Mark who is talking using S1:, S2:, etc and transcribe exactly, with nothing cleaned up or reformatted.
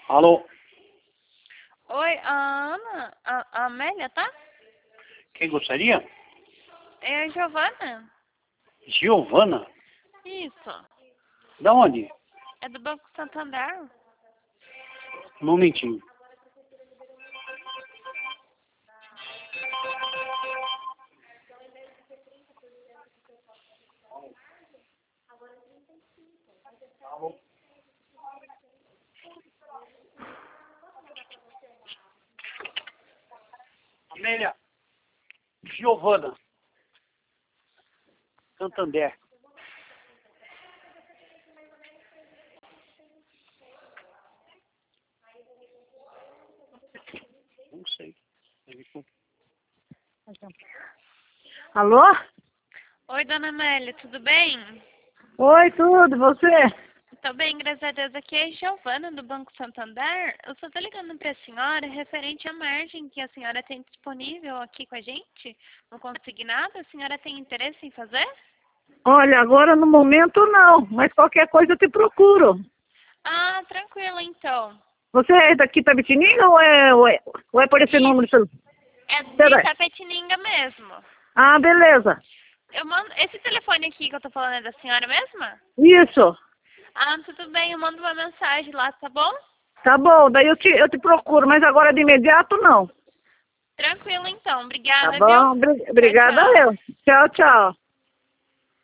S1: Alô?
S2: Oi, a Ana? A, a Amélia, tá?
S1: Quem gostaria?
S2: É a Giovana.
S1: Giovana?
S2: Isso.
S1: Da onde?
S2: É do Banco Santander.
S1: Um momentinho. Amélia. Giovana. Santander. Não sei.
S3: Alô?
S2: Oi, dona Amélia, tudo bem?
S3: Oi, tudo, você?
S2: Tô bem, graças a Deus. Aqui é a Giovana, do Banco Santander. Eu só tô ligando pra senhora referente à margem que a senhora tem disponível aqui com a gente. No consignado, a senhora tem interesse em fazer?
S3: Olha, agora no momento não, mas qualquer coisa eu te procuro.
S2: Ah, tranquilo, então.
S3: Você é daqui da Bitininga ou é, ou é, ou é por esse
S2: Isso,
S3: número? Seu-
S2: é
S3: Você
S2: de
S3: vai-
S2: Tapetininga mesmo.
S3: Ah, beleza.
S2: Eu mando... Esse telefone aqui que eu tô falando é da senhora mesma?
S3: Isso.
S2: Ah, tudo bem, eu mando uma mensagem lá, tá bom?
S3: Tá bom, daí eu te, eu te procuro, mas agora de imediato não.
S2: Tranquilo então,
S3: Tá
S2: obrigada, viu?
S3: bom? Obri-
S2: Tchau,
S3: Obrigada
S2: tchau.
S3: eu. Tchau, tchau.